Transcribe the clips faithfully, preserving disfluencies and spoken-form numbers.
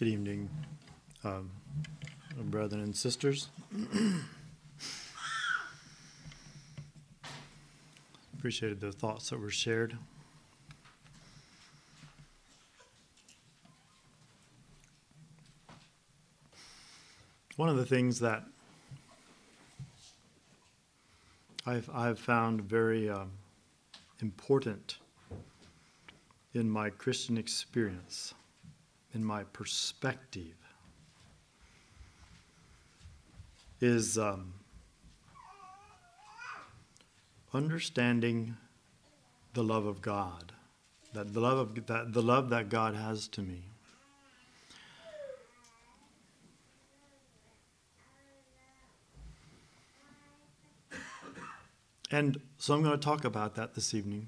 Good evening, um, brethren and sisters. Appreciated the thoughts that were shared. One of the things that I've, I've found very um, important in my Christian experience, in my perspective, is um, understanding the love of God, that the love of that the love that God has to me. And so I'm going to talk about that this evening,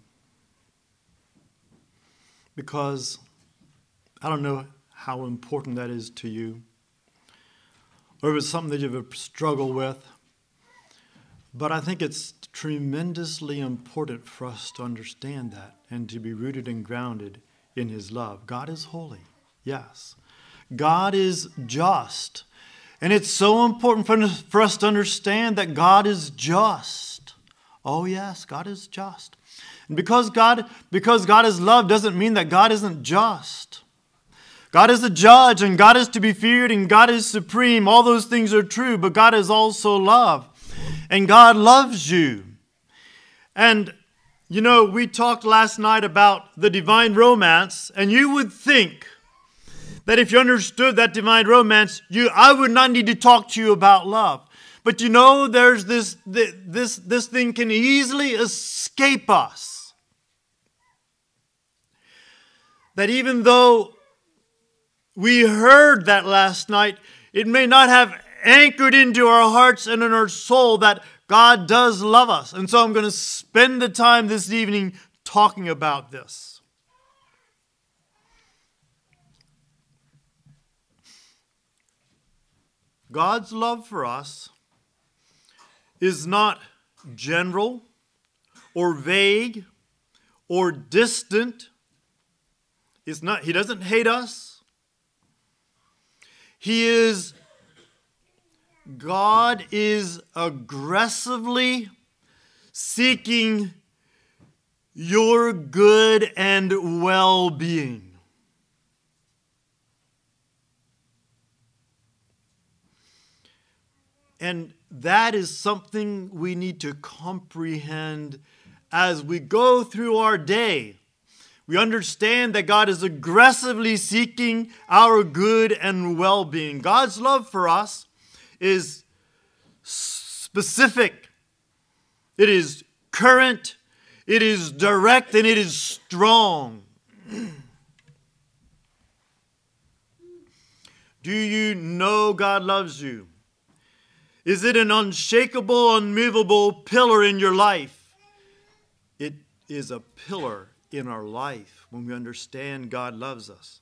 because I don't know how important that is to you, or if it's something that you've struggled with, but I think it's tremendously important for us to understand that and to be rooted and grounded in His love. God is holy, yes. God is just, and it's so important for, for us to understand that God is just. Oh yes, God is just. And because God, because God is love doesn't mean that God isn't just. God is a judge, and God is to be feared, and God is supreme. All those things are true, but God is also love. And God loves you. And, you know, we talked last night about the divine romance, and you would think that if you understood that divine romance, you I would not need to talk to you about love. But you know, there's this, this, this thing can easily escape us. That even though we heard that last night, it may not have anchored into our hearts and in our soul that God does love us. And so I'm going to spend the time this evening talking about this. God's love for us is not general or vague or distant. It's not, He doesn't hate us. He is, God is aggressively seeking your good and well-being. And that is something we need to comprehend as we go through our day. We understand that God is aggressively seeking our good and well-being. God's love for us is specific. It is current. It is direct, and it is strong. Do you know God loves you? Is it an unshakable, unmovable pillar in your life? It is a pillar in our life when we understand God loves us.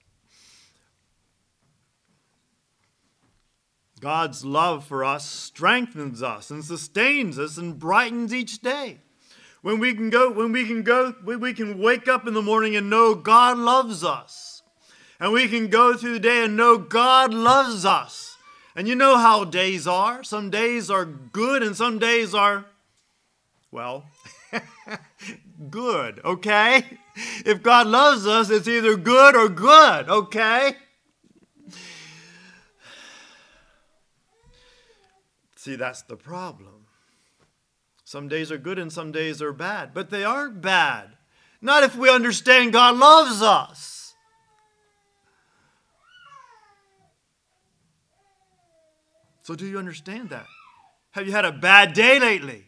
God's love for us strengthens us and sustains us and brightens each day. When we can go, when we can go, when we can wake up in the morning and know God loves us. And we can go through the day and know God loves us. And you know how days are. Some days are good and some days are, well, good, okay? If God loves us, it's either good or good, okay? See, that's the problem. Some days are good and some days are bad, but they aren't bad. Not if we understand God loves us. So do you understand that? Have you had a bad day lately?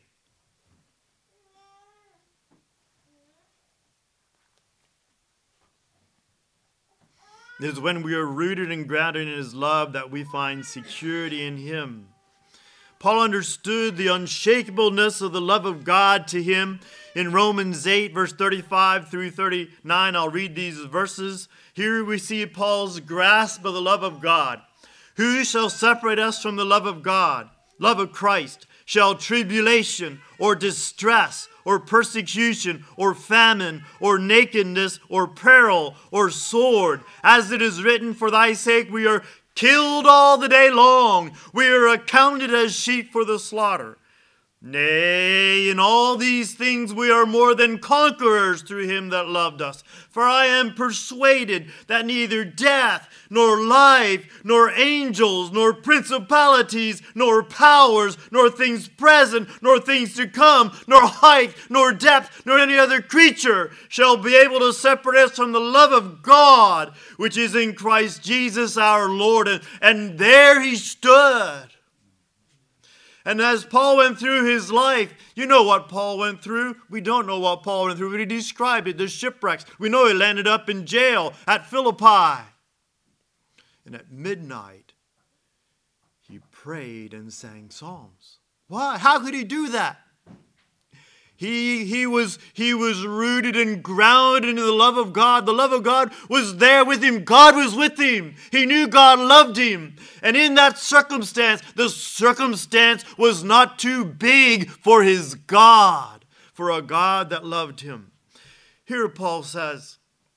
It is when we are rooted and grounded in His love that we find security in Him. Paul understood the unshakableness of the love of God to him in Romans eight, verse thirty-five through thirty-nine. I'll read these verses. Here we see Paul's grasp of the love of God. Who shall separate us from the love of God, love of Christ? Shall tribulation or distress or persecution, or famine, or nakedness, or peril, or sword. As it is written, for thy sake we are killed all the day long. We are accounted as sheep for the slaughter. Nay, in all these things we are more than conquerors through him that loved us. For I am persuaded that neither death, nor life, nor angels, nor principalities, nor powers, nor things present, nor things to come, nor height, nor depth, nor any other creature shall be able to separate us from the love of God, which is in Christ Jesus our Lord. And, and there he stood. And as Paul went through his life, you know what Paul went through. We don't know what Paul went through, but he described it, the shipwrecks. We know he landed up in jail at Philippi. And at midnight, he prayed and sang psalms. Why? How could he do that? He, he, was, he was rooted and grounded in the love of God. The love of God was there with him. God was with him. He knew God loved him. And in that circumstance, the circumstance was not too big for his God, for a God that loved him. Here Paul says,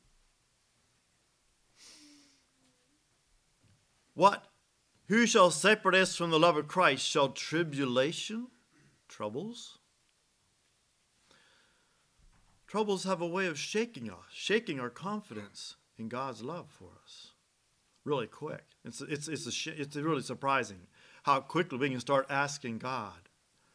what? Who shall separate us from the love of Christ? Shall tribulation, troubles? Troubles have a way of shaking us, shaking our confidence in God's love for us really quick. It's, it's, it's, a, it's really surprising how quickly we can start asking God,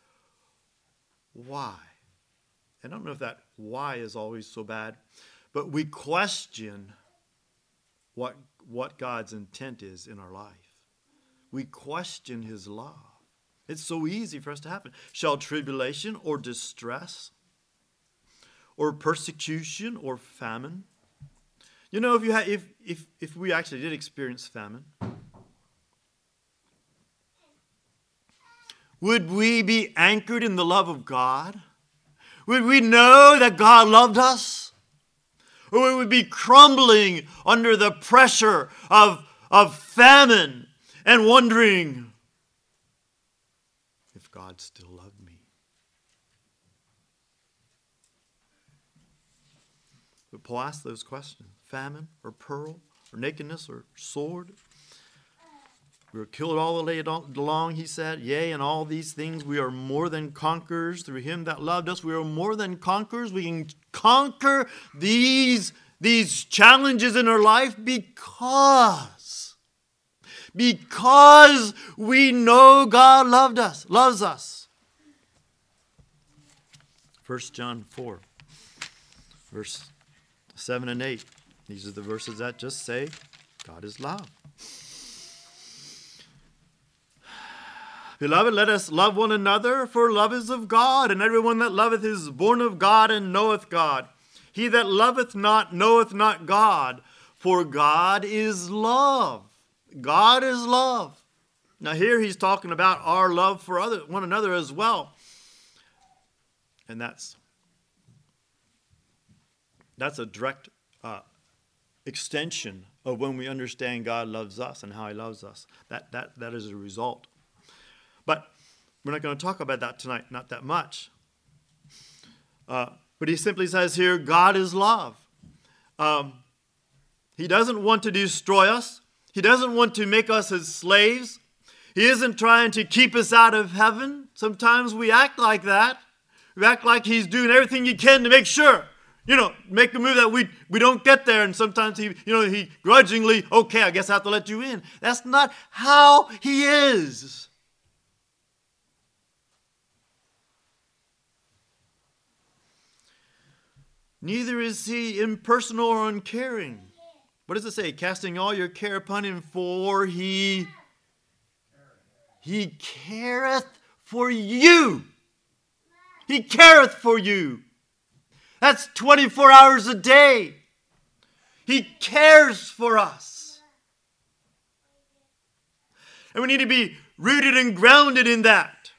why? And I don't know if that why is always so bad, but we question what, what God's intent is in our life. We question his love. It's so easy for us to happen. Shall tribulation or distress or persecution or famine? You know, if you ha- if if if we actually did experience famine, would we be anchored in the love of God? Would we know that God loved us? Or would we be crumbling under the pressure of, of famine and wondering if God still loved me? But Paul asked those questions. Famine or pearl or nakedness or sword. We were killed all the day long, he said. Yea, in all these things we are more than conquerors through him that loved us. We are more than conquerors. We can conquer these, these challenges in our life because, because we know God loved us, loves us. First John four, verse seven and eight. These are the verses that just say God is love. Beloved, let us love one another, for love is of God, and everyone that loveth is born of God and knoweth God. He that loveth not knoweth not God, for God is love. God is love. Now here he's talking about our love for other, one another as well. And that's, that's a direct uh, extension of when we understand God loves us and how he loves us. That, that, that is a result. But we're not going to talk about that tonight, not that much. Uh, but he simply says here, God is love. Um, he doesn't want to destroy us. He doesn't want to make us his slaves. He isn't trying to keep us out of heaven. Sometimes we act like that. We act like he's doing everything he can to make sure, you know, make the move that we, we don't get there. And sometimes he, you know, he grudgingly, okay, I guess I have to let you in. That's not how he is. Neither is he impersonal or uncaring. What does it say? Casting all your care upon him, for he, he careth for you. He careth for you. That's twenty-four hours a day. He cares for us. And we need to be rooted and grounded in that.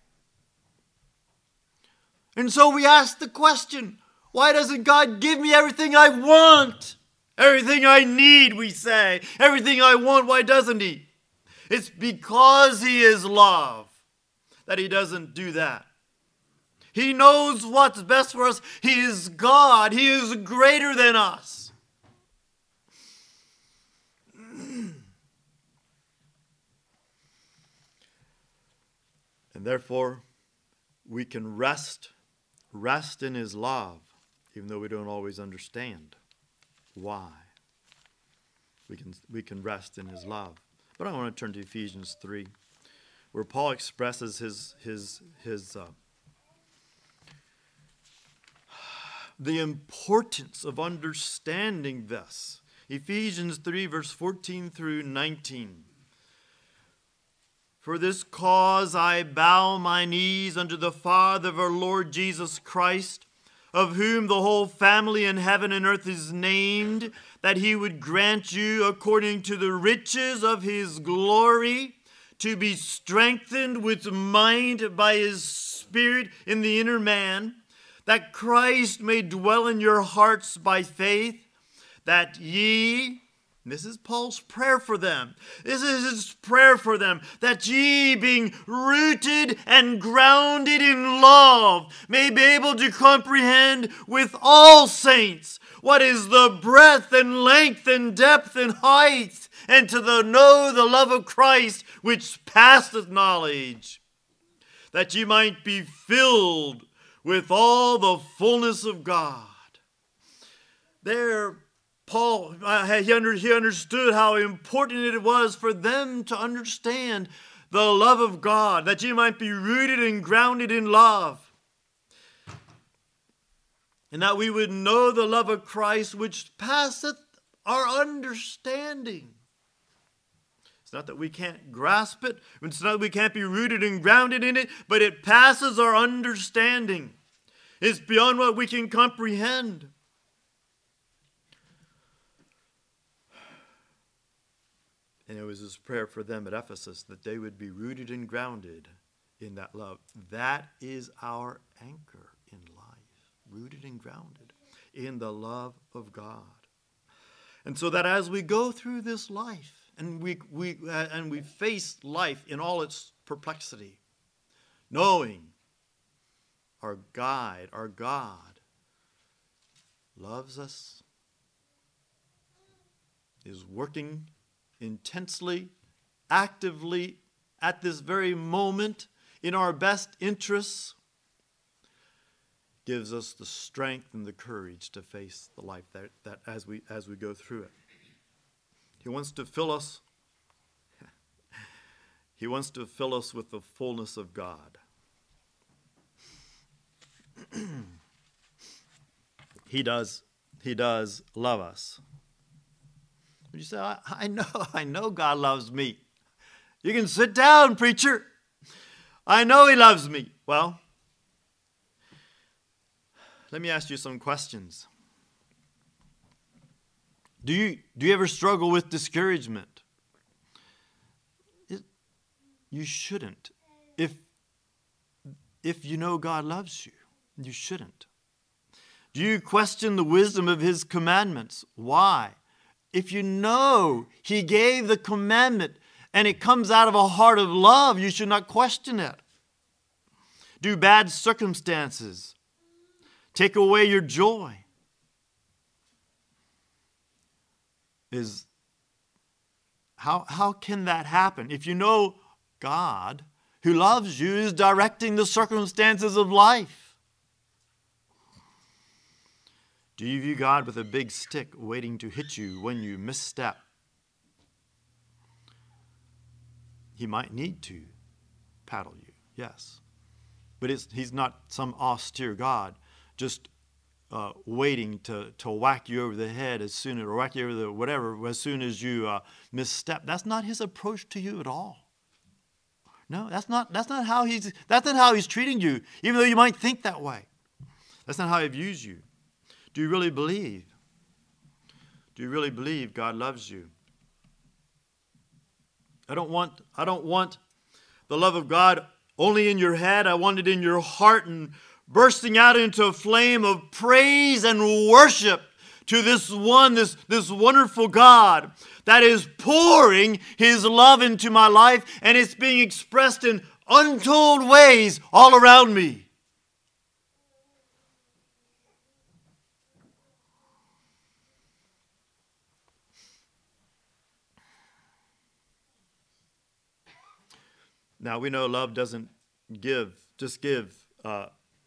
And so we ask the question, why doesn't God give me everything I want? Everything I need, we say. Everything I want, why doesn't he? It's because he is love that he doesn't do that. He knows what's best for us. He is God. He is greater than us. And therefore, we can rest, rest in His love, even though we don't always understand why. We can, we can rest in His love. But I want to turn to Ephesians three, where Paul expresses his, his, his, uh, the importance of understanding this. Ephesians three, verse fourteen through nineteen. For this cause I bow my knees unto the Father of our Lord Jesus Christ, of whom the whole family in heaven and earth is named, that He would grant you, according to the riches of His glory, to be strengthened with mind by His Spirit in the inner man, that Christ may dwell in your hearts by faith, that ye, this is Paul's prayer for them. This is his prayer for them. That ye, being rooted and grounded in love, may be able to comprehend with all saints what is the breadth and length and depth and height, and to the know the love of Christ, which passeth knowledge, that ye might be filled with all the fullness of God. There, Paul, uh, he, under, he understood how important it was for them to understand the love of God, that you might be rooted and grounded in love, and that we would know the love of Christ, which passeth our understanding. It's not that we can't grasp it. It's not that we can't be rooted and grounded in it, but it passes our understanding. It's beyond what we can comprehend. And it was his prayer for them at Ephesus that they would be rooted and grounded in that love. That is our anchor in life, rooted and grounded in the love of God. And so that as we go through this life and we, we, uh, and we face life in all its perplexity, knowing our guide, our God, loves us, is working intensely, actively, at this very moment, in our best interests, gives us the strength and the courage to face the life that, that as we as we go through it. He wants to fill us. He wants to fill us with the fullness of God. He does. He does love us. You say, I, I know, I know God loves me. You can sit down, preacher. I know He loves me. Well, let me ask you some questions. Do you, do you ever struggle with discouragement? It, you shouldn't. If, if you know God loves you, you shouldn't. Do you question the wisdom of His commandments? Why? If you know He gave the commandment and it comes out of a heart of love, you should not question it. Do bad circumstances take away your joy? Is how, how can that happen? If you know God, who loves you, is directing the circumstances of life. Do you view God with a big stick waiting to hit you when you misstep? He might need to paddle you, yes. But it's, He's not some austere God just uh, waiting to, to whack you over the head as soon as, or whack you over the whatever, as soon as you uh, misstep. That's not His approach to you at all. No, that's not, that's not how he's, that's not how He's treating you, even though you might think that way. That's not how He views you. Do you really believe? Do you really believe God loves you? I don't want, I don't want the love of God only in your head. I want it in your heart and bursting out into a flame of praise and worship to this one, this, this wonderful God that is pouring His love into my life, and it's being expressed in untold ways all around me. Now, we know love doesn't give, just give uh,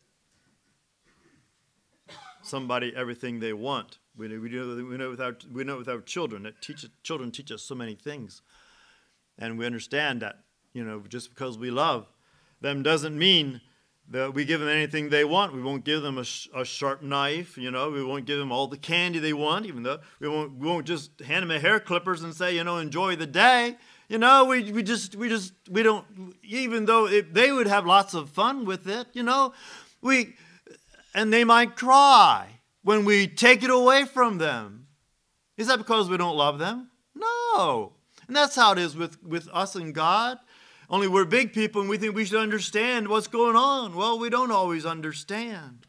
somebody everything they want. We know, we know, we know with our, we know with our children, that teach, children teach us so many things. And we understand that, you know, just because we love them doesn't mean that we give them anything they want. We won't give them a, sh- a sharp knife, you know. We won't give them all the candy they want, even though we won't, we won't just hand them a hair clippers and say, you know, enjoy the day. You know, we, we just, we just, we don't, even though it, they would have lots of fun with it, you know, we, and they might cry when we take it away from them. Is that because we don't love them? No. And that's how it is with, with us and God. Only we're big people and we think we should understand what's going on. Well, we don't always understand.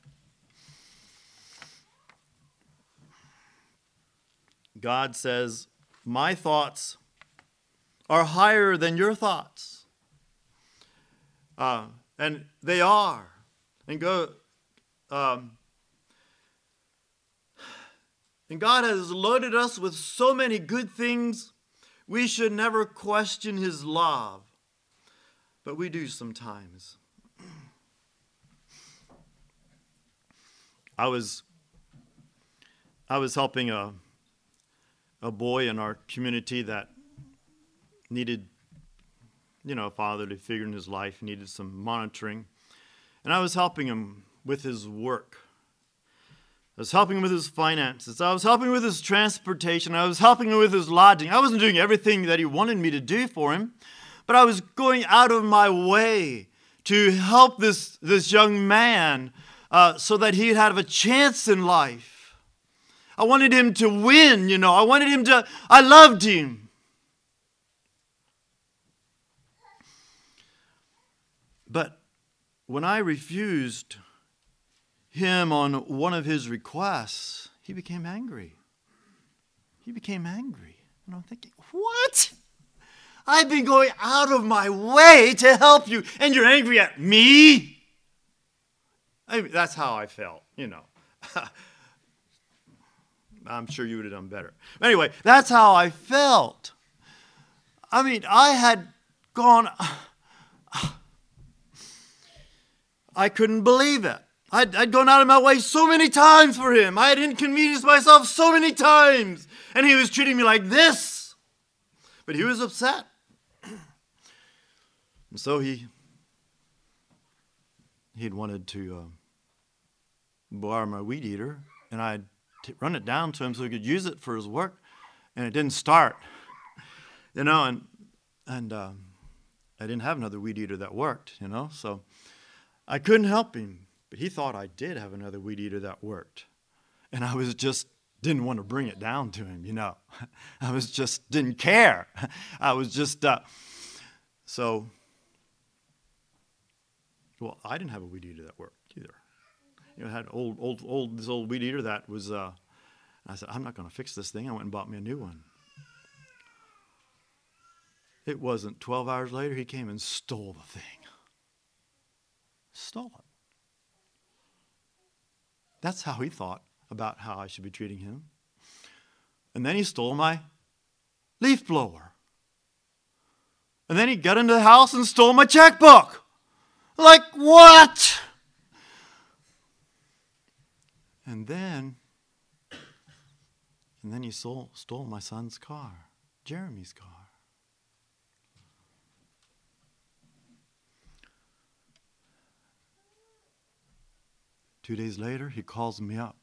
God says, my thoughts are higher than your thoughts. Uh, and they are. And go, um, and God has loaded us with so many good things, we should never question his love. But we do sometimes. I was I was helping a a boy in our community that needed, you know, a fatherly figure in his life, needed some monitoring. And I was helping him with his work. I was helping him with his finances. I was helping him with his transportation. I was helping him with his lodging. I wasn't doing everything that he wanted me to do for him, but I was going out of my way to help this, this young man uh, so that he'd have a chance in life. I wanted him to win, you know. I wanted him to, I loved him. But when I refused him on one of his requests, he became angry. He became angry. And I'm thinking, what? I've been going out of my way to help you, and you're angry at me? I mean, that's how I felt, you know. I'm sure you would have done better. Anyway, that's how I felt. I mean, I had gone, I couldn't believe it. I'd, I'd gone out of my way so many times for him. I had inconvenienced myself so many times. And he was treating me like this. But he was upset. And so he, he'd wanted to uh, borrow my weed eater. And I'd t- run it down to him so he could use it for his work. And it didn't start. You know, and, and uh, I didn't have another weed eater that worked, you know. So I couldn't help him. But he thought I did have another weed eater that worked. And I was just, didn't want to bring it down to him, you know. I was just, didn't care. I was just, uh, so, well, I didn't have a weed eater that worked either. You know, I had old, old, old, this old weed eater that was, uh, I said, I'm not going to fix this thing. I went and bought me a new one. It wasn't twelve hours later, he came and stole the thing. Stole it. That's how he thought about how I should be treating him. And then he stole my leaf blower. And then he got into the house and stole my checkbook. Like, what? And then, and then he stole, stole my son's car, Jeremy's car. Two days later, he calls me up.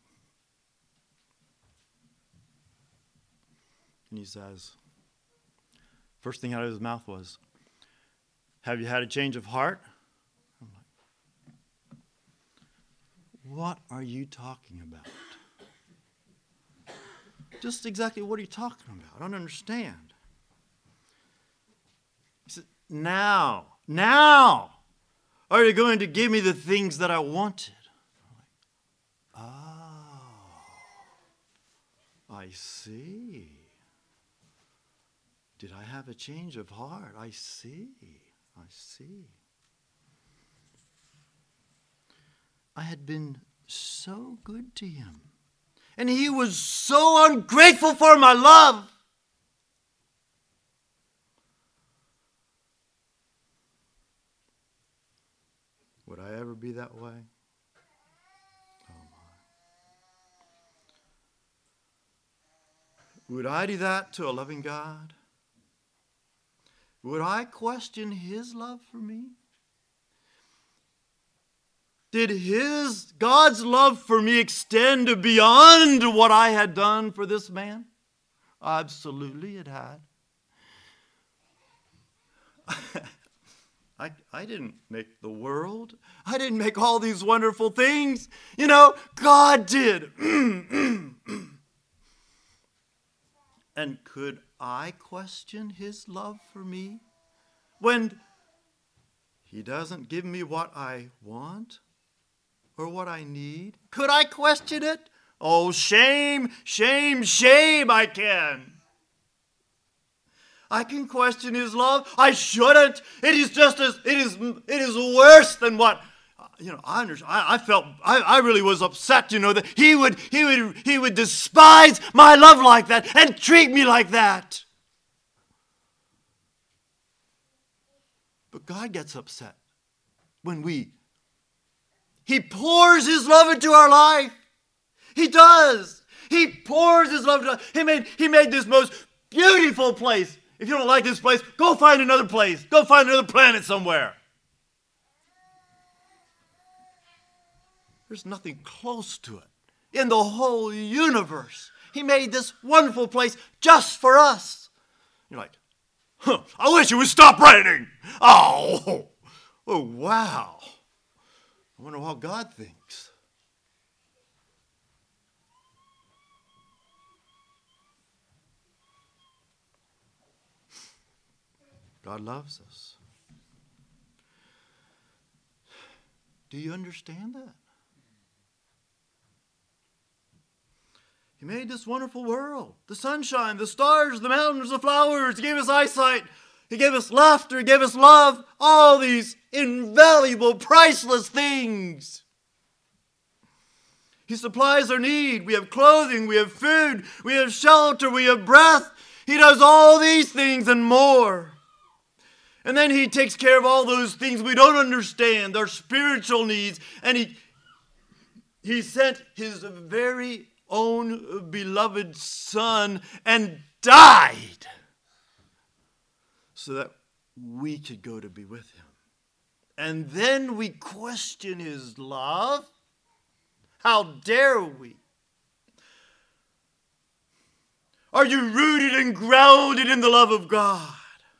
And he says, first thing out of his mouth was, have you had a change of heart? I'm like, what are you talking about? Just exactly what are you talking about? I don't understand. He said, now, now, are you going to give me the things that I wanted? I see. Did I have a change of heart? I see. I see. I had been so good to him. And he was so ungrateful for my love. be that way? Oh my. Would I do that to a loving God? Would I question his love for me? Did his, God's love for me extend beyond what I had done for this man? Absolutely it had. I, I didn't make the world. I didn't make all these wonderful things. You know, God did. And could I question his love for me when he doesn't give me what I want or what I need? Could I question it? Oh, shame, shame, shame, I can. I can question his love. I shouldn't. It is just as, it is, it is worse than what, you know, I understand. I, I felt, I, I really was upset, you know, that he would, he would, he would despise my love like that and treat me like that. But God gets upset when we, he pours his love into our life. He does. He pours his love into us. He made, he made this most beautiful place. If you don't like this place, go find another place. Go find another planet somewhere. There's nothing close to it in the whole universe. He made this wonderful place just for us. You're like, huh, I wish it would stop raining. Oh, oh, wow. I wonder what God thinks. God loves us. Do you understand that? He made this wonderful world. The sunshine, the stars, the mountains, the flowers. He gave us eyesight. He gave us laughter. He gave us love. All these invaluable, priceless things. He supplies our need. We have clothing. We have food. We have shelter. We have breath. He does all these things and more. And then he takes care of all those things we don't understand, our spiritual needs. And he, he sent his very own beloved son and died so that we could go to be with him. And then we question his love. How dare we? Are you rooted and grounded in the love of God?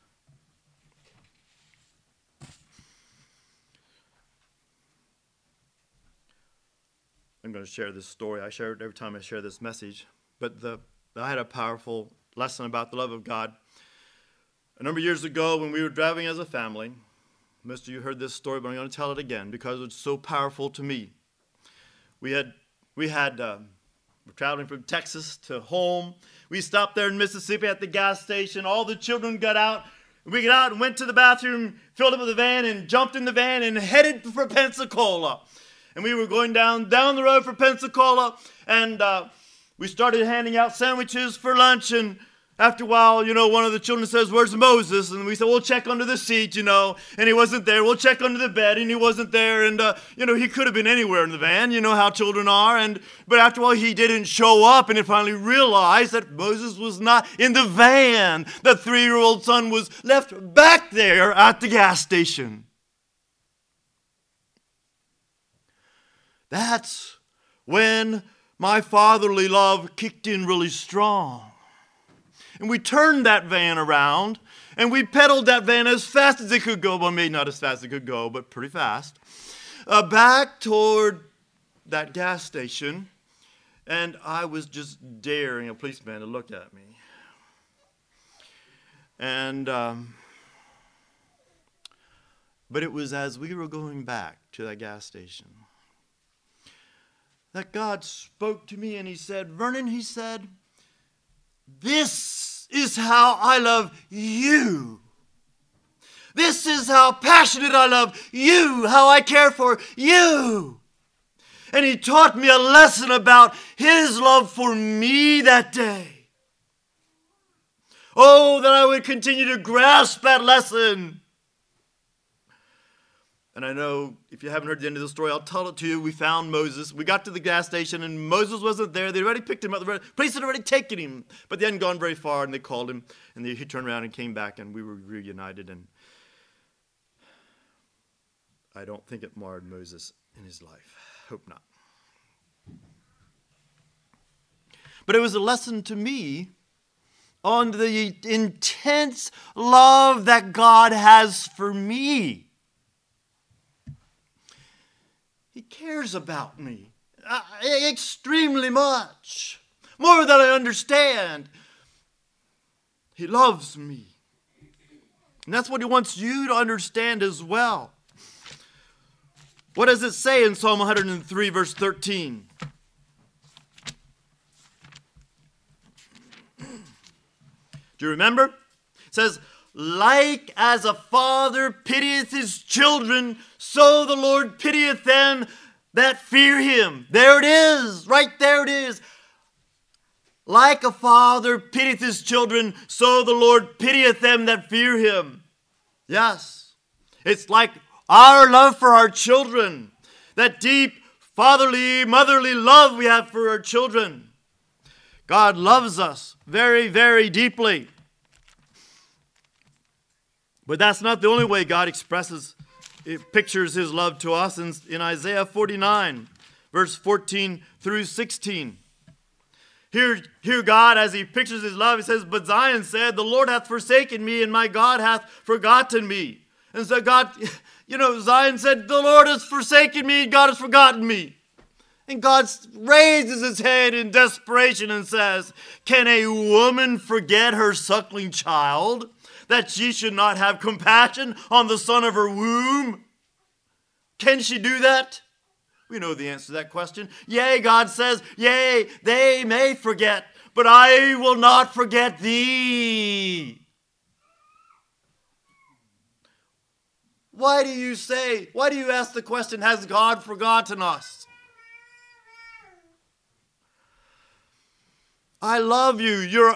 I'm going to share this story. I share it every time I share this message. But the, I had a powerful lesson about the love of God. A number of years ago when we were driving as a family, most of you heard this story, but I'm going to tell it again because it's so powerful to me. We had, we had, uh, we're traveling from Texas to home. We stopped there in Mississippi at the gas station. All the children got out. We got out and went to the bathroom, filled up the van, and jumped in the van and headed for Pensacola. And we were going down, down the road for Pensacola, and uh, we started handing out sandwiches for lunch. And after a while, you know, one of the children says, "Where's Moses?" And we said, "We'll check under the seat, you know." And he wasn't there. "We'll check under the bed," and he wasn't there. And, uh, you know, he could have been anywhere in the van. You know how children are. And But after a while, he didn't show up, and he finally realized that Moses was not in the van. The three-year-old son was left back there at the gas station. That's when my fatherly love kicked in really strong. And we turned that van around, and we pedaled that van as fast as it could go. Well, maybe not as fast as it could go, but pretty fast. Uh, back toward that gas station, and I was just daring a policeman to look at me. And, um, but it was as we were going back to that gas station that God spoke to me, and he said, "Vernon," he said, "this is how I love you. This is how passionate I love you, how I care for you." And he taught me a lesson about his love for me that day. Oh, that I would continue to grasp that lesson. And I know if you haven't heard the end of the story, I'll tell it to you. We found Moses. We got to the gas station, and Moses wasn't there. They'd already picked him up. The police had already taken him. But they hadn't gone very far, and they called him. And he turned around and came back, and we were reunited. And I don't think it marred Moses in his life. Hope not. But it was a lesson to me on the intense love that God has for me. He cares about me uh, extremely much, more than I understand. He loves me. And that's what he wants you to understand as well. What does it say in Psalm one hundred three, verse thirteen? Do you remember? It says, like as a father pitieth his children, so the Lord pitieth them that fear him. There it is. Right there it is. Like a father pitieth his children, so the Lord pitieth them that fear him. Yes. It's like our love for our children. That deep fatherly, motherly love we have for our children. God loves us very, very deeply. But that's not the only way God expresses, it pictures his love to us in, in Isaiah forty-nine, verse fourteen through sixteen. Here, here God, as he pictures his love, he says, but Zion said, the Lord hath forsaken me, and my God hath forgotten me. And so God, you know, Zion said, the Lord has forsaken me, and God has forgotten me. And God raises his head in desperation and says, can a woman forget her suckling child, that she should not have compassion on the son of her womb? Can she do that? We know the answer to that question. Yea, God says, yea, they may forget, but I will not forget thee. Why do you say, why do you ask the question, has God forgotten us? I love you. You're...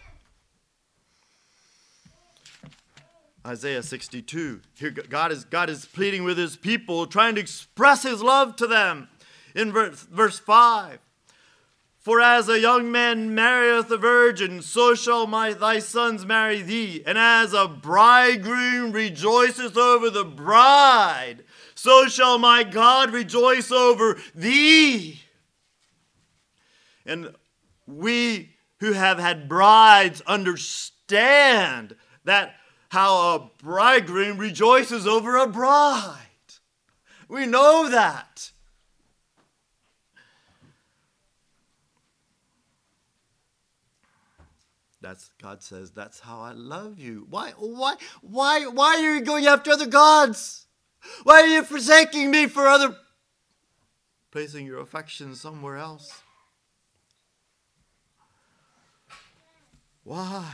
Isaiah sixty-two. Here God is, God is pleading with his people, trying to express his love to them. In verse, verse five. For as a young man marrieth a virgin, so shall my, thy sons marry thee. And as a bridegroom rejoiceth over the bride, so shall my God rejoice over thee. And we who have had brides understand that how a bridegroom rejoices over a bride. We know that. That's, God says, that's how I love you. Why, why, why, why are you going after other gods? Why are you forsaking me for other, placing your affection somewhere else? Why?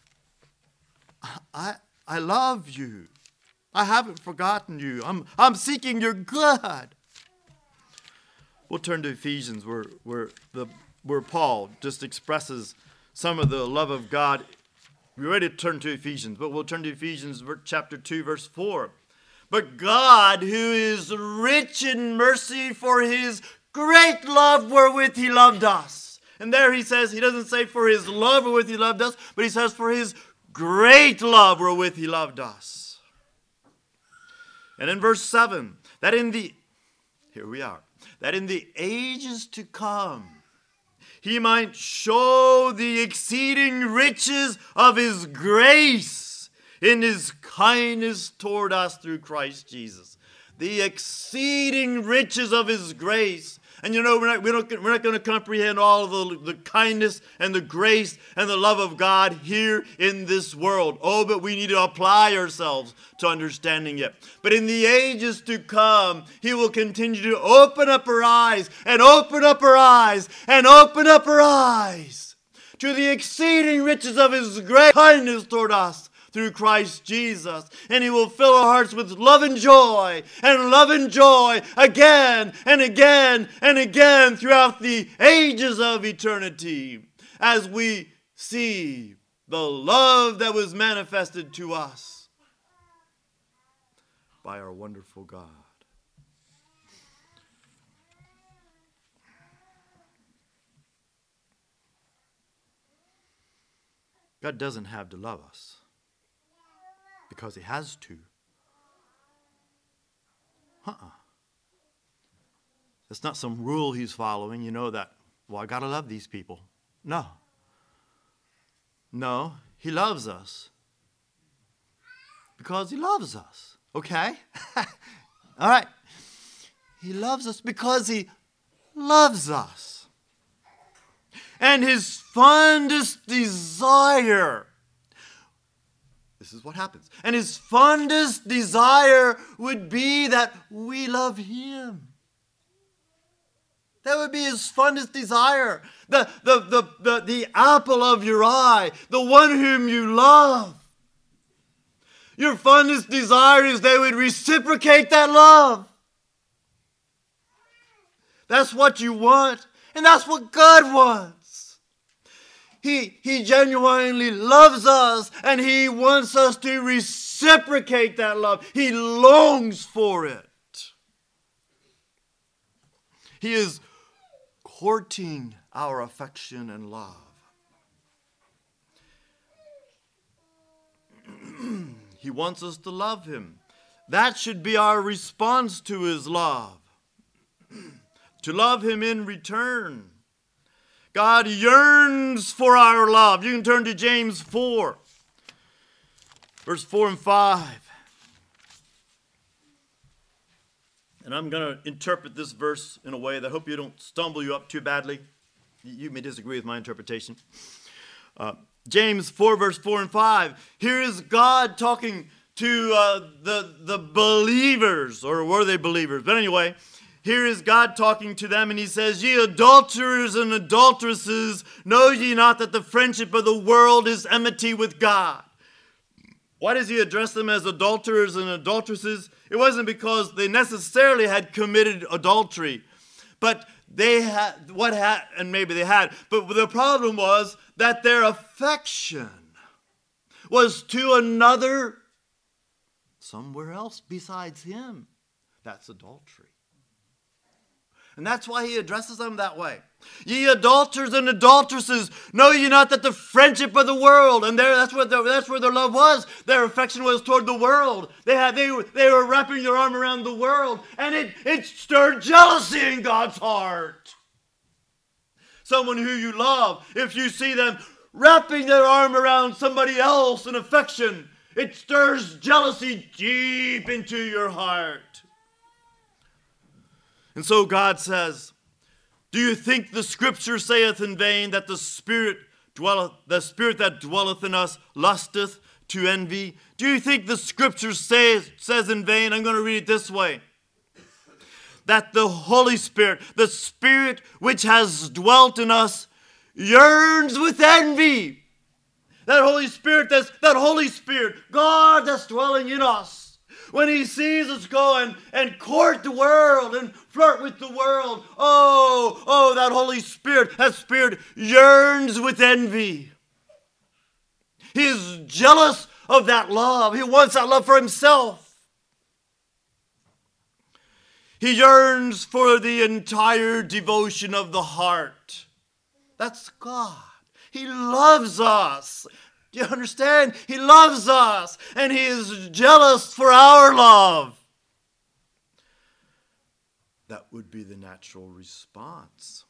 I, I love you. I haven't forgotten you. I'm, I'm seeking your good. We'll turn to Ephesians where, where, the, where Paul just expresses some of the love of God. We're ready to turn to Ephesians, but we'll turn to Ephesians chapter two, verse four. But God, who is rich in mercy for his great love wherewith he loved us. And there he says, he doesn't say for his love wherewith he loved us, but he says for his great love wherewith he loved us. And in verse seven, that in the, here we are, that in the ages to come, he might show the exceeding riches of his grace in his kindness toward us through Christ Jesus. The exceeding riches of his grace. And you know, we're not, we're not, we're not going to comprehend all of the, the kindness and the grace and the love of God here in this world. Oh, but we need to apply ourselves to understanding it. But in the ages to come, he will continue to open up our eyes and open up our eyes and open up our eyes to the exceeding riches of his great kindness toward us through Christ Jesus. And he will fill our hearts with love and joy and love and joy again and again and again throughout the ages of eternity as we see the love that was manifested to us by our wonderful God. God doesn't have to love us because he has to. Uh-uh. It's not some rule he's following, you know, that, well, I got to love these people. No. No, he loves us because he loves us. Okay? All right. He loves us because he loves us. And his fondest desire, this is what happens, and his fondest desire would be that we love him. That would be his fondest desire. The, the, the, the, the apple of your eye, the one whom you love. Your fondest desire is they would reciprocate that love. That's what you want, and that's what God wants. He, he genuinely loves us, and he wants us to reciprocate that love. He longs for it. He is courting our affection and love. He wants us to love him. That should be our response to his love. To love him in return. God yearns for our love. You can turn to James four, verse four and five. And I'm going to interpret this verse in a way that I hope you don't stumble you up too badly. You may disagree with my interpretation. Uh, James four, verse four and five. Here is God talking to uh, the, the believers, or were they believers? But anyway, here is God talking to them, and he says, "Ye adulterers and adulteresses, know ye not that the friendship of the world is enmity with God?" Why does he address them as adulterers and adulteresses? It wasn't because they necessarily had committed adultery, but they had, what had, and maybe they had, but the problem was that their affection was to another somewhere else besides him. That's adultery. And that's why he addresses them that way. Ye adulterers and adulteresses, know ye not that the friendship of the world, and there, that's, what their, that's where their love was. Their affection was toward the world. They had, they, they were wrapping their arm around the world, and it, it stirred jealousy in God's heart. Someone who you love, if you see them wrapping their arm around somebody else in affection, it stirs jealousy deep into your heart. And so God says, do you think the scripture saith in vain that the spirit dwelleth, the spirit that dwelleth in us lusteth to envy? Do you think the scripture says, says in vain? I'm going to read it this way. That the Holy Spirit, the Spirit which has dwelt in us, yearns with envy. That Holy Spirit, that's, that Holy Spirit, God that's dwelling in us. When he sees us go and, and court the world and flirt with the world, oh, oh, that Holy Spirit, that Spirit yearns with envy. He is jealous of that love. He wants that love for himself. He yearns for the entire devotion of the heart. That's God. He loves us. Do you understand? He loves us, and he is jealous for our love. That would be the natural response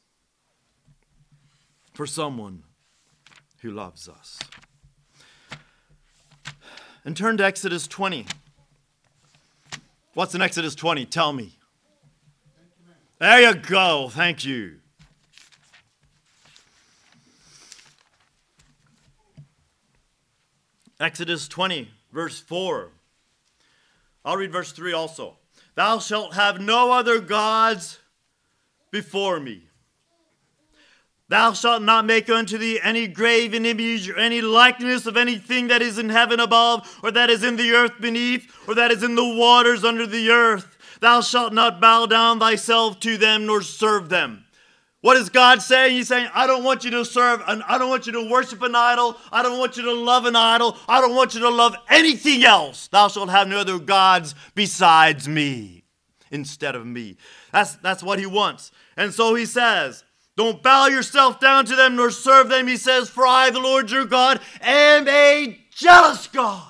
for someone who loves us. And turn to Exodus twenty. What's in Exodus twenty? Tell me. There you go. Thank you. Exodus twenty, verse four. I'll read verse three also. Thou shalt have no other gods before me. Thou shalt not make unto thee any graven image or any likeness of anything that is in heaven above, or that is in the earth beneath, or that is in the waters under the earth. Thou shalt not bow down thyself to them nor serve them. What is God saying? He's saying, I don't want you to serve, and I don't want you to worship an idol. I don't want you to love an idol. I don't want you to love anything else. Thou shalt have no other gods besides me, instead of me. That's, that's what he wants. And so he says, don't bow yourself down to them nor serve them. He says, for I, the Lord your God, am a jealous God.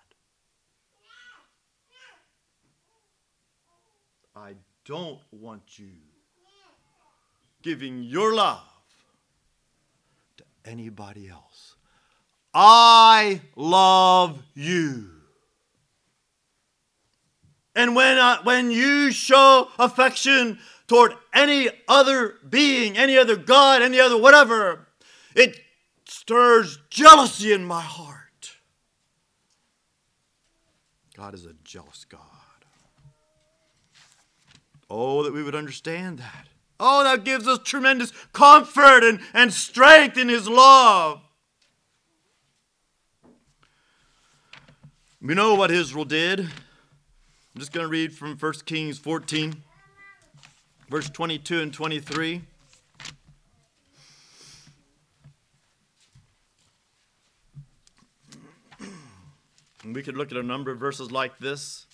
I don't want you giving your love to anybody else. I love you. And when, uh, when you show affection toward any other being, any other God, any other whatever, it stirs jealousy in my heart. God is a jealous God. Oh, that we would understand that. Oh, that gives us tremendous comfort and, and strength in his love. We know what Israel did. I'm just going to read from First Kings fourteen, verse twenty-two and twenty-three. And we could look at a number of verses like this.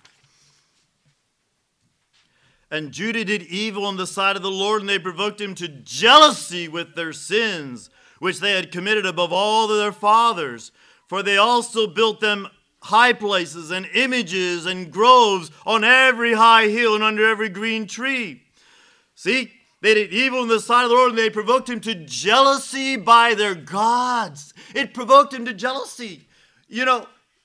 And Judah did evil in the sight of the Lord, and they provoked him to jealousy with their sins, which they had committed above all their fathers. For they also built them high places and images and groves on every high hill and under every green tree. See, they did evil in the sight of the Lord, and they provoked him to jealousy by their gods. It provoked him to jealousy. You know,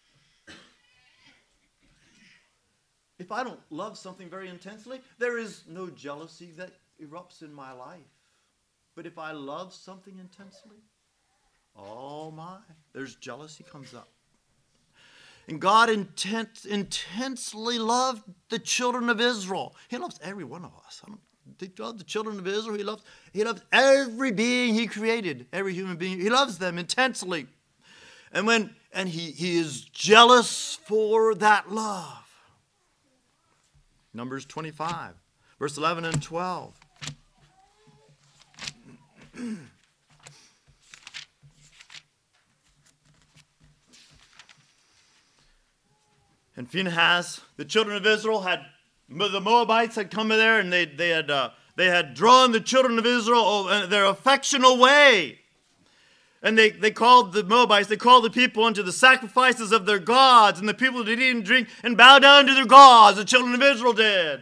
if I don't love something very intensely, there is no jealousy that erupts in my life. But if I love something intensely, oh my, there's jealousy comes up. And God intent, intensely loved the children of Israel. He loves every one of us. I don't, he loves the children of Israel. He loves, he loves every being he created, every human being. He loves them intensely. And when and he, he is jealous for that love. Numbers twenty-five, verse eleven and twelve. And Phinehas, the children of Israel, had the Moabites had come in there, and they they had uh, they had drawn the children of Israel uh, their affection away. And they, they called the Moabites, they called the people unto the sacrifices of their gods, and the people did eat and drink and bow down to their gods. The children of Israel did.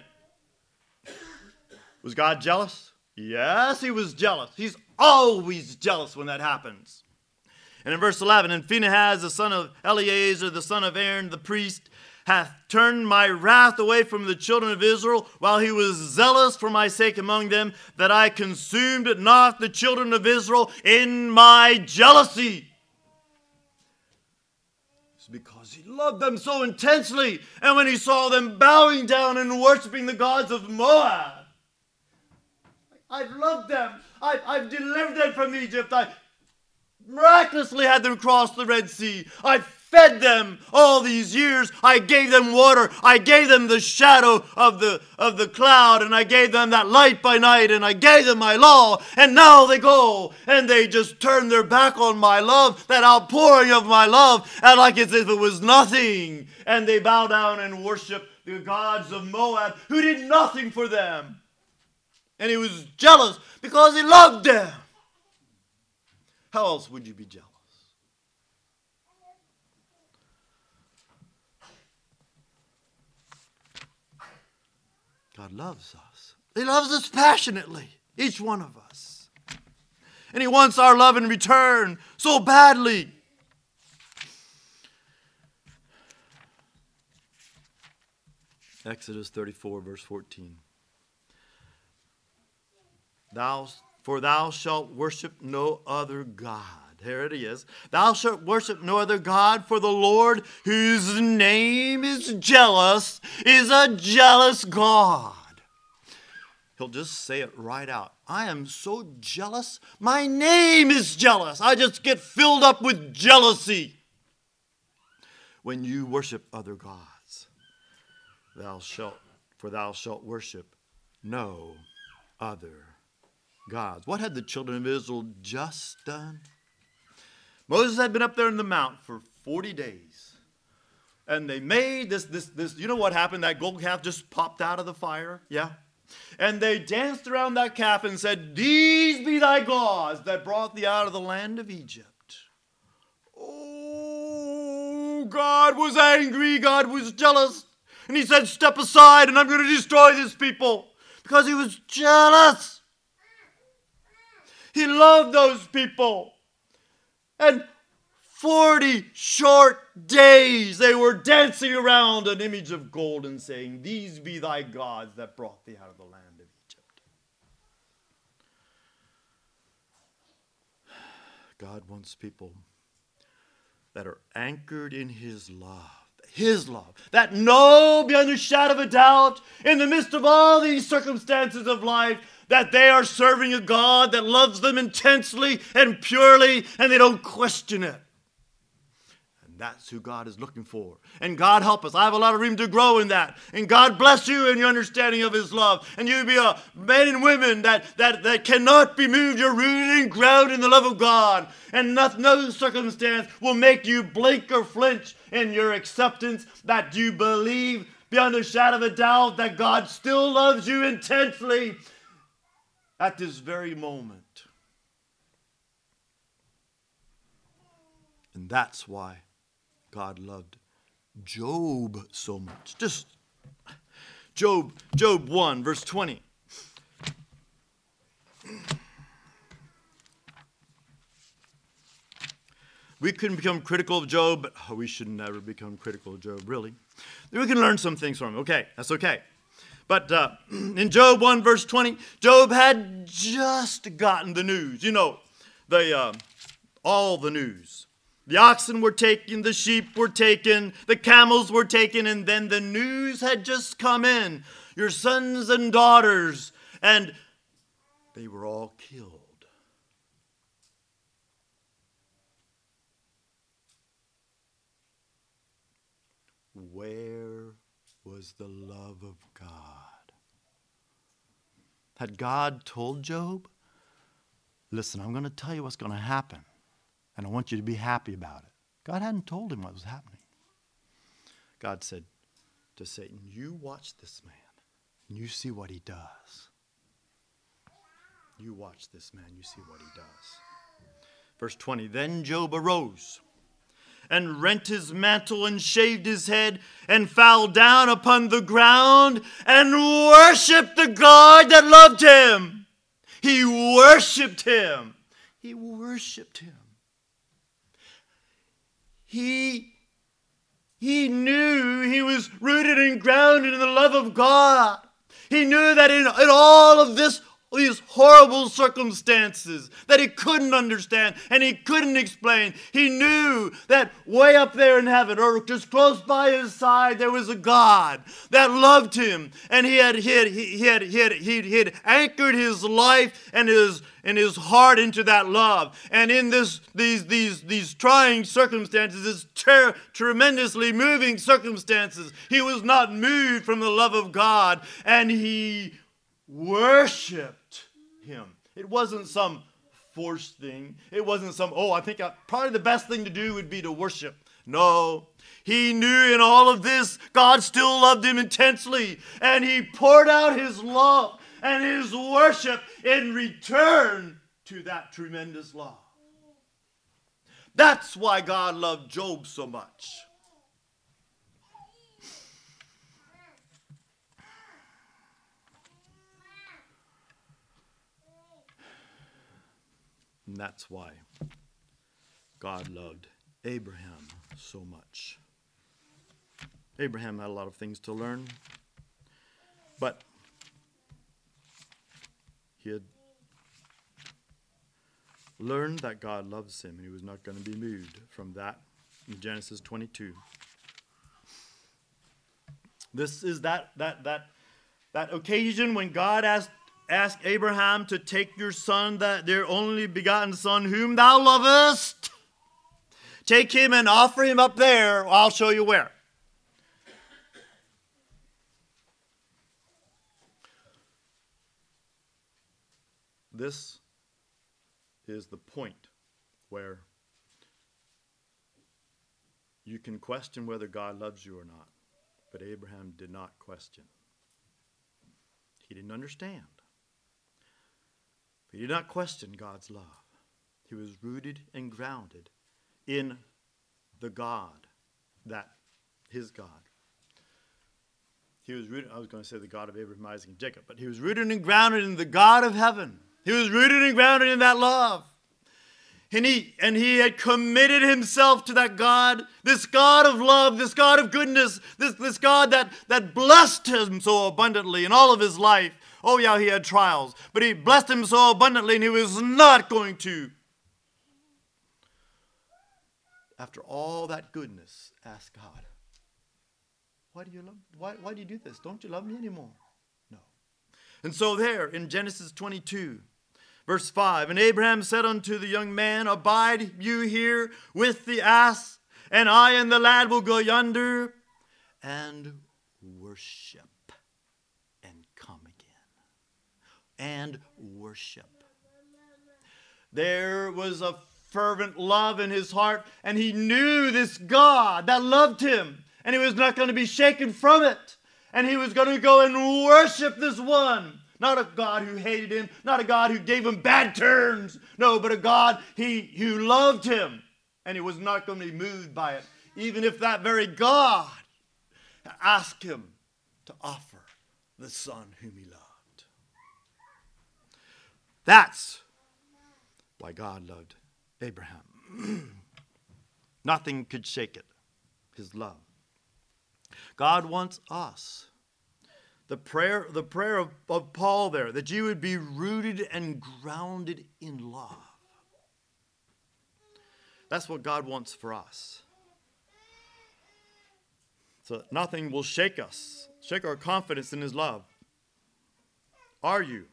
Was God jealous? Yes, he was jealous. He's always jealous when that happens. And in verse eleven, and Phinehas, the son of Eleazar, the son of Aaron, the priest, hath turned my wrath away from the children of Israel, while he was zealous for my sake among them, that I consumed not the children of Israel in my jealousy. It's because he loved them so intensely, and when he saw them bowing down and worshiping the gods of Moab, I've loved them. I've, I've delivered them from Egypt. I miraculously had them cross the Red Sea. I fed them all these years. I gave them water. I gave them the shadow of the of the cloud, and I gave them that light by night, and I gave them my law. And now they go and they just turn their back on my love, that outpouring of my love, and like as if it was nothing. And they bow down and worship the gods of Moab, who did nothing for them. And he was jealous because he loved them. How else would you be jealous? God loves us. He loves us passionately, each one of us. And he wants our love in return so badly. Exodus thirty-four, verse fourteen. Thou, for thou shalt worship no other God. Here it is. Thou shalt worship no other God, for the Lord, whose name is jealous, is a jealous God. He'll just say it right out. I am so jealous. My name is jealous. I just get filled up with jealousy. When you worship other gods, thou shalt, for thou shalt worship no other gods. What had the children of Israel just done? Moses had been up there in the mount for forty days. And they made this, this, this, you know what happened? That gold calf just popped out of the fire. Yeah. And they danced around that calf and said, "These be thy gods that brought thee out of the land of Egypt." Oh, God was angry. God was jealous. And he said, "Step aside and I'm going to destroy this people." Because he was jealous. He loved those people. And forty short days they were dancing around an image of gold and saying, "These be thy gods that brought thee out of the land of Egypt." God wants people that are anchored in his love. His love. That know beyond a shadow of a doubt, in the midst of all these circumstances of life, that they are serving a God that loves them intensely and purely, and they don't question it. And that's who God is looking for. And God help us. I have a lot of room to grow in that. And God bless you in your understanding of his love. And you be a men and women that, that, that cannot be moved. You're rooted and grounded in the love of God. And no, no circumstance will make you blink or flinch in your acceptance, that you believe beyond a shadow of a doubt that God still loves you intensely at this very moment. And that's why God loved Job so much. Just Job, Job one, verse twenty. We can become critical of Job, but oh, we should never become critical of Job, really. We can learn some things from him. Okay, that's okay. But uh, in Job one, verse twenty, Job had just gotten the news. You know, the uh, all the news. The oxen were taken, the sheep were taken, the camels were taken, and then the news had just come in. Your sons and daughters, and they were all killed. Where was the love of God? Had God told Job, "Listen, I'm going to tell you what's going to happen, and I want you to be happy about it"? God hadn't told him what was happening. God said to Satan, "You watch this man, and you see what he does. You watch this man, you see what he does." Verse twenty, then Job arose and rent his mantle and shaved his head and fell down upon the ground and worshiped the God that loved him. He worshiped him. He worshiped him. He, he knew he was rooted and grounded in the love of God. He knew that in, in all of this these horrible circumstances that he couldn't understand and he couldn't explain, he knew that way up there in heaven, or just close by his side, there was a God that loved him, and he had he had he had he had, he had, he had anchored his life and his and his heart into that love. And in this these these these trying circumstances, this ter- tremendously moving circumstances, he was not moved from the love of God, and he worshipped him. It wasn't some forced thing. It wasn't some, oh, I think I, probably the best thing to do would be to worship. No. He knew in all of this, God still loved him intensely. And he poured out his love and his worship in return to that tremendous love. That's why God loved Job so much. And that's why God loved Abraham so much. Abraham had a lot of things to learn, but he had learned that God loves him and he was not going to be moved from that in Genesis twenty-two. This is that that that that occasion when God asked Ask Abraham to take your son, that their only begotten son, whom thou lovest. Take him and offer him up there. I'll show you where. this is the point where you can question whether God loves you or not. But Abraham did not question. He didn't understand. But he did not question God's love. He was rooted and grounded in the God, that his God. He was rooted, I was going to say the God of Abraham, Isaac, and Jacob, but he was rooted and grounded in the God of heaven. He was rooted and grounded in that love. And he, and he had committed himself to that God, this God of love, this God of goodness, this, this God that, that blessed him so abundantly in all of his life. Oh yeah, he had trials, but he blessed him so abundantly, and he was not going to, after all that goodness, ask God, why do you love, why, why do you do this? Don't you love me anymore? No. And so there in Genesis twenty-two, verse five, and Abraham said unto the young man, abide you here with the ass, and I and the lad will go yonder and worship and come again. And worship. There was a fervent love in his heart, and he knew this God that loved him, and he was not going to be shaken from it. And he was going to go and worship this one. Not a God who hated him, not a God who gave him bad turns. No, but a God he, who loved him. And he was not going to be moved by it, even if that very God asked him to offer the son whom he loved. That's why God loved Abraham. Nothing could shake it, his love. God wants us. The prayer, the prayer of, of Paul there, that you would be rooted and grounded in love. That's what God wants for us. So that nothing will shake us, shake our confidence in his love. Are you?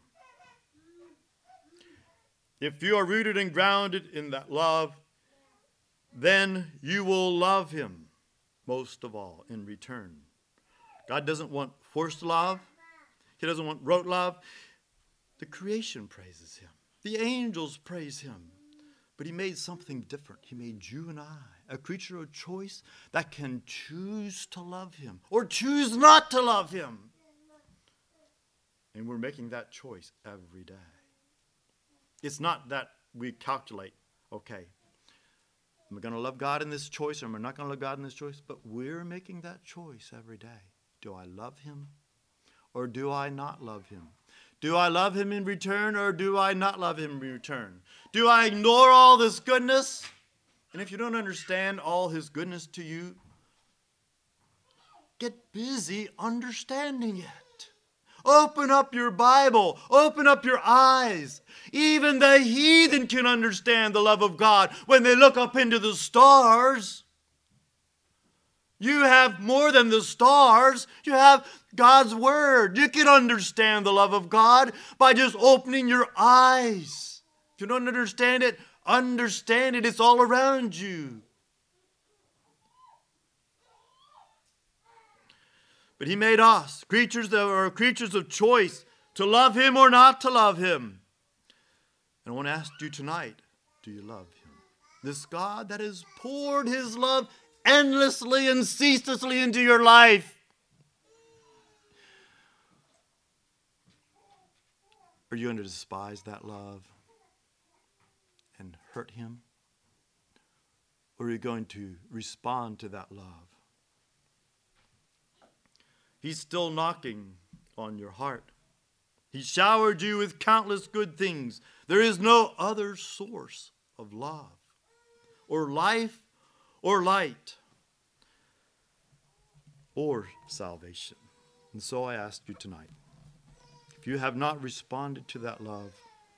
If you are rooted and grounded in that love, then you will love him most of all in return. God doesn't want forced love. He doesn't want rote love. The creation praises him. The angels praise him. But he made something different. He made you and I, a creature of choice that can choose to love him or choose not to love him. And we're making that choice every day. It's not that we calculate, okay, am I going to love God in this choice or am I not going to love God in this choice? But we're making that choice every day. Do I love him or do I not love him? Do I love him in return or do I not love him in return? Do I ignore all this goodness? And if you don't understand all his goodness to you, get busy understanding it. Open up your Bible. Open up your eyes. Even the heathen can understand the love of God when they look up into the stars. You have more than the stars. You have God's Word. You can understand the love of God by just opening your eyes. If you don't understand it, understand it. It's all around you. But he made us creatures that are creatures of choice to love him or not to love him. And I want to ask you tonight, do you love him? This God that has poured his love endlessly and ceaselessly into your life. Are you going to despise that love and hurt him? Or are you going to respond to that love? He's still knocking on your heart. He showered you with countless good things. There is no other source of love or life or light or salvation. And so I ask you tonight, if you have not responded to that love,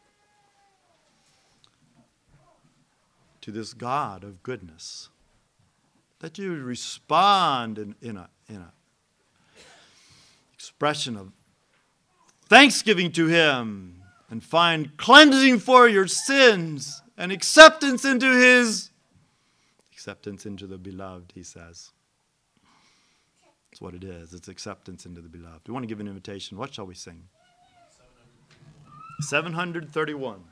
to this God of goodness, that you would respond in, in a in a expression of thanksgiving to him and find cleansing for your sins and acceptance into his acceptance into the beloved, he says. That's what it is. It's acceptance into the beloved. We want to give an invitation. What shall we sing? seven hundred thirty-one.